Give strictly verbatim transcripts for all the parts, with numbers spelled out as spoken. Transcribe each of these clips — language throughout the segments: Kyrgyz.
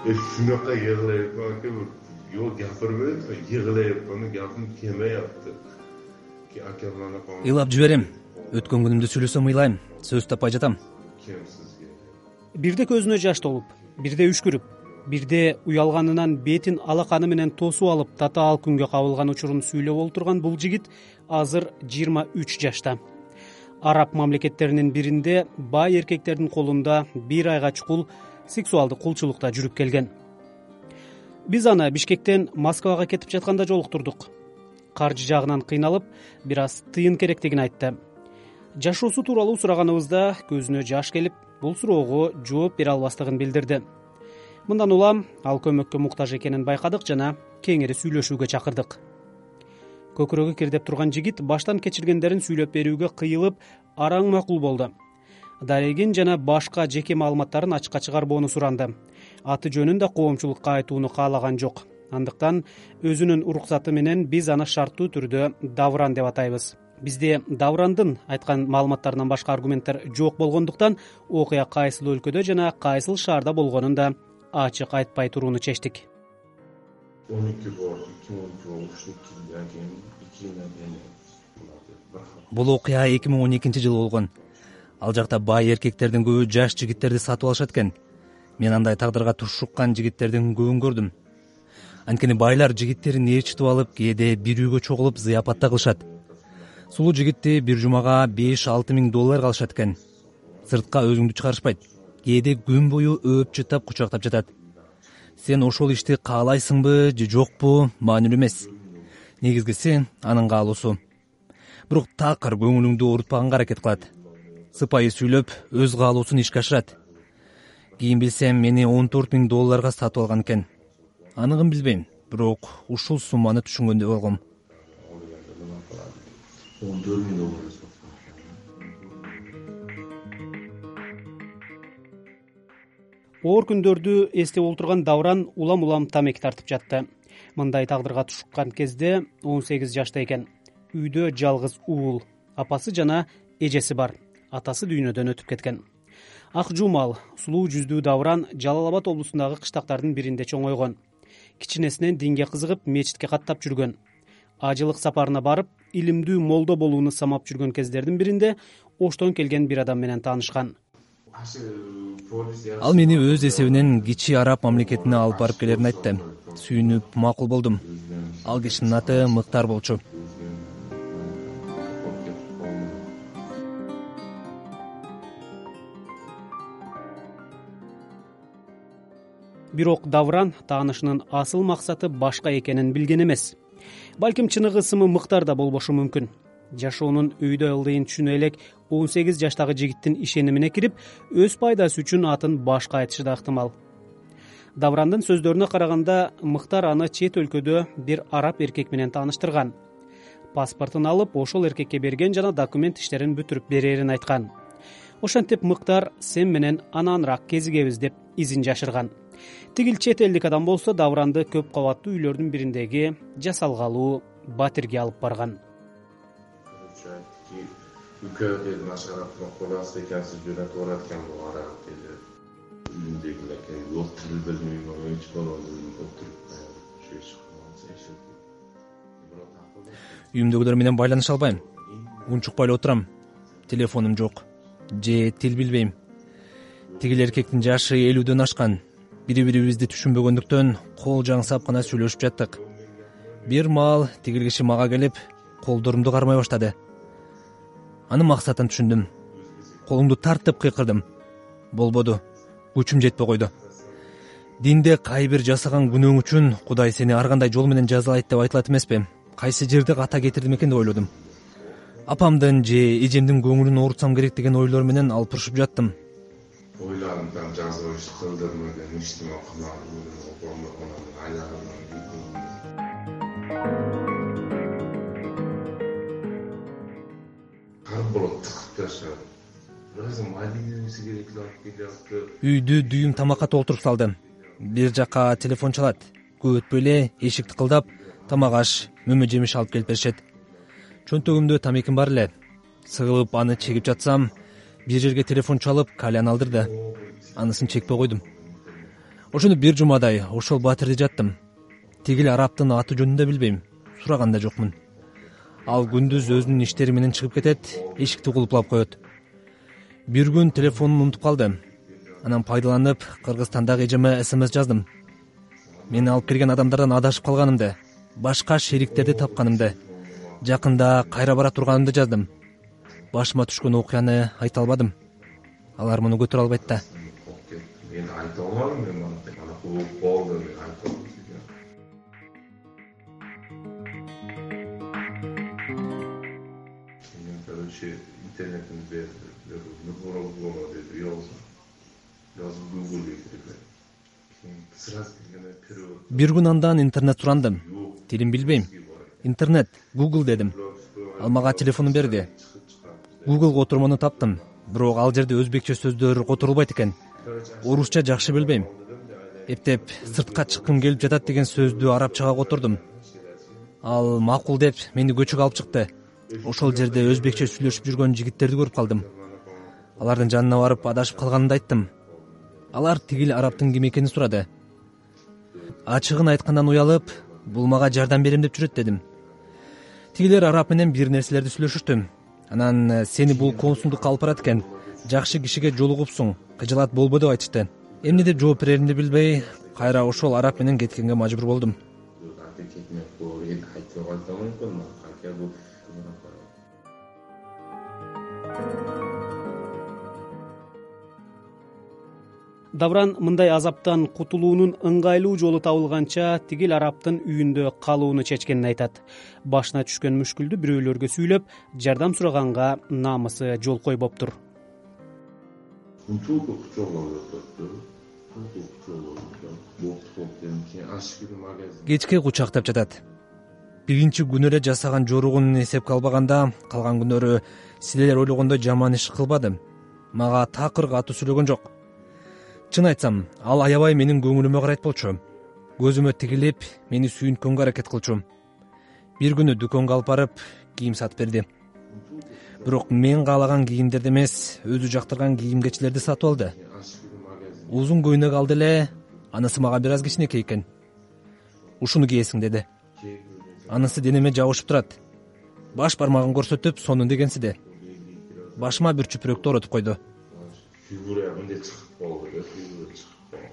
Shunaqa yig'layapmanki, yo'q gapirmayapman, yig'layapman, gapim kelmayapti. Ыйлап жиберем. Өткөн күнүмдү сүйлөсөм ыйлайм, сөз таппай жатам. Бирде көзүнө жаш толуп, бирде үшкүрүп, бирде уялганынан бетин алаканы менен тосуп алып татаал күнгө кабылган учурун сүйлөп олтурган бул жигит азыр жыйырма үч жашта. Араб мамлекеттеринин биринде бай эркектердин колунда бир айга чукул сексуалдык кулчулукта жүрүп келген. Биз аны Бишкектен Москвага кетип жатканда жолуктурдук. Каржы жагынан кыйналып, бир аз тыйын керектигин айтты. Жашоосу тууралуу сураганыбызда көзүнө жаш келип, бул суроого жооп бере албастыгын билдирди. Мындан улам ал көмөккө муктаж экенин байкадык жана кеңири сүйлөшүүгө чакырдык. Көкүрөгү кирдеп турган жигит баштан кечиргендерин сүйлөп берүүгө кыйылып, араң макул болду. Дарегин жана башка жеке маалыматтарын ачыкка чыгарбоону суранды. Аты жөнүн да коомчулукка айтууну каалаган жок. Андыктан өзүнүн уруксаты менен биз аны шарттуу түрдө Давран деп атайбыз. Бизде Даврандын айткан маалыматтарынан башка аргументтер жок болгондуктан окуя кайсыл өлкөдө жана кайсыл шаарда болгонун да ачык айтпай турууну чечтик. он эки год эки миң он тогузунчу жылдан кийин эки жылдан кийин Бул окуя эки миң он экинчи жылы болгон. Ал жакта бай эркектердин көбү жаш жигиттерди сатып алышат экен. Мен андай тагдырга тушуккан жигиттердин көбүн көрдүм. Анткени байлар жигиттерин ээрчитип алып, кээде бир үйгө чогулуп зыяпатта кылышат. Сулуу жигитти бир жумага беш алты миң доллар алышат экен. Сыртка өзүңдү чыгарышпайт. Кээде күн бою өөп чытап кучактап жатат. Сен ошол ишти каалайсыңбы же жокпу маанилүү эмес. Негизгиси анын каалоосу. Бирок такыр көңүлүңдү оорутпаганга аракет кылат. Сыпайы сүйлөп, өз каалоосун ишке ашырат. Кийин билсем, мени он төрт миң долларга сатып алган экен. Аныгын билбейм, бирок ушул сумманы түшүнгөндөй болгом. он төрт миң доллар. Оор күндөрдү эстеп олтурган Давран улам-улам тамеки тартып жатты. Мындай тагдырга тушуккан кезде он сегиз жашта экен. Үйдө жалгыз уул, апасы жана эжеси бар. Атасы дүйнөдөн өтүп кеткен. Ак жумал, сулуу жүздүү Давран Жалал Абад облусундагы кыштактардын биринде чоңойгон. Кичинесинен динге кызыгып, мечитке каттап жүргөн. Ажылык сапарына барып, илимдүү молдо болууну самап жүргөн кездердин биринде Оштон келген бир адам менен таанышкан. Ал мени өз эсебинен кичи араб мамлекетине алып барып келерин айтты. Сүйүнүп макул болдум. Ал кишинин аты Мыктар болчу. Бирок Давран таанышынын асыл максаты башка экенин билген эмес. Балким чыныгы ысымы Мыктар да болбошу мүмкүн. Жашоонун өйдө ылдыйын түшүнө элек он сегиз жаштагы жигиттин ишенимине кирип, өз пайдасы үчүн атын башка айтышы да ыктымал. Даврандын сөздөрүнө караганда, Мыктар аны чет өлкөдө бир араб эркек менен тааныштырган. Паспортун алып, ошол эркекке берген жана документ иштерин бүтүрүп берерин айткан. Ошентип Мыктар сен менен ананраак кезигебиз деп изин жашырган. Тигил чет элдик адам болсо Давранды көп кабаттуу үйлөрдүн бириндеги жасалгалуу батирге алып барган. Ülkede naşaratma kolası ekensiz yönet oratken bu ara dedi. Ülündekilerken yol tili bilmiyorum ama hiç olmadı. Oturup şey çıkmamız eşitli. Үйүмдөгүлөр менен байланыша албайм. Унчукпай эле отурам. Телефонум жок. Же тил билбейм. Тигил эркектин жашы элүүдөн ашкан. Бири-бирибизди түшүнбөгөндүктөн кол жаңсап гана сүйлөшүп жаттык. Бир маал тигил киши мага келип, колдорумду кармай баштады. Анын максатын түшүндүм. Колумду тартып кыйкырдым. Болбоду. Күчүм жетпей койду. Динде кайбир жасаган күнөөң үчүн Кудай сени ар кандай жол менен жазалайт деп айтылат эмеспи? Кайсы жерде ката кетирдим экен деп ойлодум. Апамдын же эжемдин көңүлүн оорутсам керек деген ойлор менен алпырышып жаттым. Oylarımdan cazı işte kıldırmadan içtim okularım, okularım, okularım, aylarımdan Kar bulup tıkıp taşlar. Birazın mahallemesi gerekli aktiviyatı. Үйдү дүйүм тамакка толтуруп салды. Бир жака телефон чалат. Көп өтпөй эле эшик тыкылдап, тамак аш, мөмө жемиш алып келип беришет. Чөнтөгүмдө тамеким бар эле. Сыгылып аны чегип жатсам, бир жерге телефон чалып, кальян алдырды. Анысын чекпей койдум. Ошондо бир жумадай ошол батирде жаттым. Тигил араптын аты жөнүн да билбейм, сураган да жокмун. Ал күндүз өзүнүн иштери менен чыгып кетет, эшикти кулуплап коет. Бир күн телефонун унутуп калды. Анан пайдаланып Кыргызстандагы эжеме смс жаздым. Мени алып келген адамдардан адашып калганымды, башка шериктерди тапканымды, жакында кайра бара турганымды жаздым. Башыма түшкөн окуяны айта албадым. Алар муну көтөрө албайт да. Мен айта алмадым, мен аны кылып болду, мен айта алмадым. Мен короче интернетимде нурбуров болот деп жаздым. Жазып Google'га кирип. Сразу келгенде перевод. Бир күн андан интернет сурандым. Тилин билбейм. Интернет, Google дедим. Ал мага телефонун берди. Google'га отурмону таптым. Бирок ал жерде өзбекче сөздөр которулбайт экен. Орусча жакшы билбейм. Эптеп сыртка чыккым келип жатат деген сөздү арабчага котордум. Ал макул деп мени көчөгө алып чыкты. Ошол жерде өзбекче сүйлөшүп жүргөн жигиттерди көрүп калдым. Алардын жанына барып адашып калганымды айттым. Алар тигил араптын ким экенин сурады. Ачыгын айткандан уялып, бул мага жардам берем деп жүрөт дедим. Тигилер араб менен бир нерселерди сүйлөшүштү. Анан сени бул консулдукка алып барат экен. Жакшы кишиге жолугупсуң, кыжылат болбо деп айтышты. Эмне деп жооп береримди билбей, кайра ошол араб менен кеткенге мажбур болдум. Давран мындай азаптан кутулуунун ыңгайлуу жолу табылганча тигил араптын үйүндө калууну чечкенин айтат. Башына түшкөн мүшкүлдү бирөөлөргө сүйлөп, жардам сураганга намысы жол койбоптур. Кечке кучактап жатат. Биринчи күнү эле жасаган жоругун эсепке албаганда, калган күнөрү силер ойлогондой жаман иш кылбады. Мага такыр катуу сүйлөгөн жок. Чын айтсам, ал аябай менин көңүлүмө карайт болчу. Көзүмө тигилип, мени сүйүнткөнгө аракет кылчу. Бир күнү дүкөнгө алып барып, кийим сатып берди. Бирок мен каалаган кийимдерди эмес, өзү жактырган кийим-кечилерди сатып алды. Узун көйнөк алды эле, анысы мага бир аз кичинекей экен. Ушуну кийесиң деди. Анысы денеме жабышып турат. Баш бармагын көрсөтүп, сонун дегенсиде. Башыма бир чүпүрөктү оротуп койду. Фигура мындай чыгып болду, фигура чыгып болду.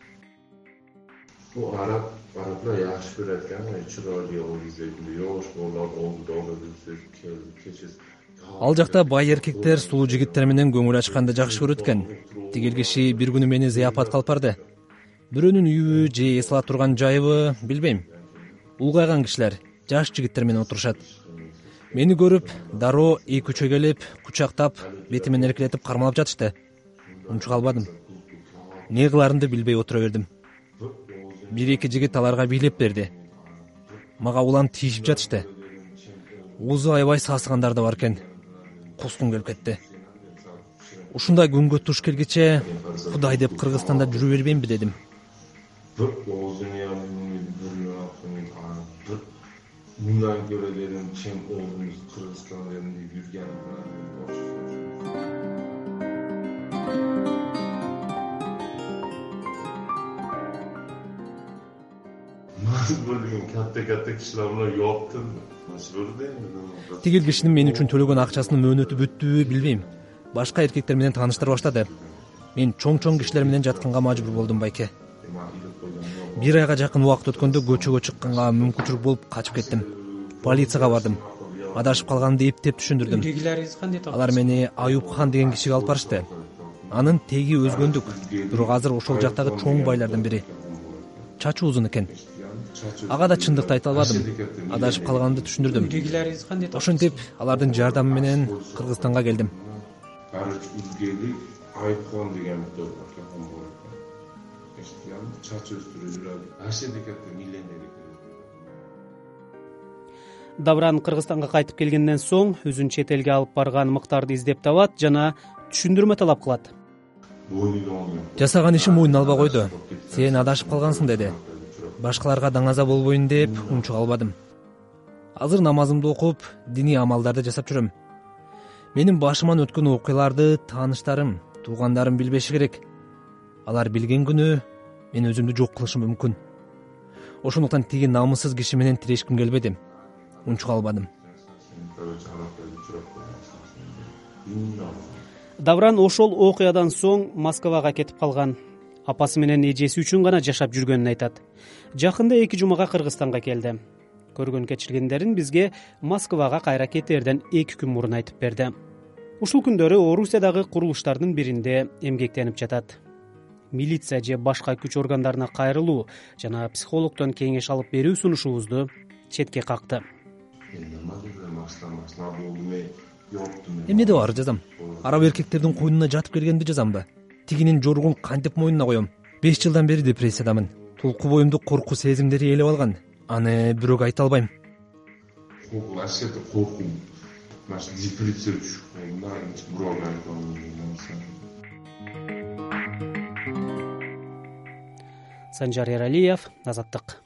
Бу араб, арабlar yaxshi көрөт экен, чырайлы болгондой, жош болот, олду олду сөз кечиз. Ал жакта бай эркектер сулуу жигиттер менен көңүл ачканды жакшы көрөт экен. Тигил киши бир күнү мени зыяпатка алып барды. Бирөөнүн үйүбү же эс ала турган жайыбы, билбейм. Улгайган кишилер, жаш жигиттер менен отурушат. Мени көрүп, дароо эки-үчөө келип, кучактап, бетимен эркелетип кармалап жатышты. Унчук албадым. Не кыларымды билбей отура бердим. Бир-эки жигит аларга бийлеп берди. Мага улам тийишип жатышты. Оозу аябай сасыгандар да бар экен. Кускум келип кетти. Ушундай күнгө туш келгиче, Кудай деп Кыргызстанда жүрө бербеймби дедим. Мындан көрө дедим, чем оозумуз Кыргызстанда деп жүргөн. Катта-катта кишилер муну жокту. Тигил кишинин мен үчүн төлөгөн акчасынын мөөнөтү бүттүбү билбейм. Башка эркектер менен тааныштыра баштады. Мен чоң-чоң кишилер менен жатканга мажбур болдум байке. Бир айга жакын убакыт өткөндө көчөгө чыкканга мүмкүнчүлүк болуп качып кеттим. Полицияга бардым. Адашып калганымды эптеп түшүндүрдүм. Алар мени Аюпхан деген кишиге алып барышты. Анын теги өзгөндүк, бирок азыр ошол жактагы чоң байлардан бири. Чачы узун экен. Ага да чындыкты айта албадым. Адашып калганымды түшүндүрдүм. Ошентип, алардын жардамы менен Кыргызстанга келдим. Аюпхан деген чачы өстүрүп жүрөт. Ашедекетте миллионер экен. Давран Кыргызстанга кайтып келгенден соң өзүн чет элге алып барган мыктарды издеп табат жана түшүндүрмө талап кылат. Жасаган ишим мойнуна албай койду. Сен адашып калгансың деди. Башкаларга даңаза болбойн деп унчук албадым. Азыр намазымды окуп, диний амалдарды жасап жүрөм. Менин башыман өткөн окуяларды тааныштарым, туугандарым билбеши керек. Алар билген күнү мен өзүмдү жок кылышым мүмкүн. Ошондуктан тиги намыссыз киши менен тирешким келбеди. Унчук албадым. Давран ошол окуядан соң Москвага кетип калган. Апасы менен эжеси үчүн гана жашап жүргөнүн айтат. Жакында эки жумага Кыргызстанга келди. Көргөн кечиргендерин бизге Москвага кайра кетээрден эки күн мурун айтып берди. Ушул күндөрү Орусиядагы курулуштардын биринде эмгектенип жатат. Милиция же башка күч органдарына кайрылуу жана психологдон кеңеш алып берүү сунушубузду четке какты. Эмнеде бар жазам? Араб эркектердин койнуна жатып келгенди жазамбы? Тигинин жоругун кантип мойнуна коем? беш жылдан бери депрессиядамын. Толку боюмду коркуу сезимдери ээлеп алган. Аны бирөөгө айта албайм. Санжар Эралиев, Азаттык.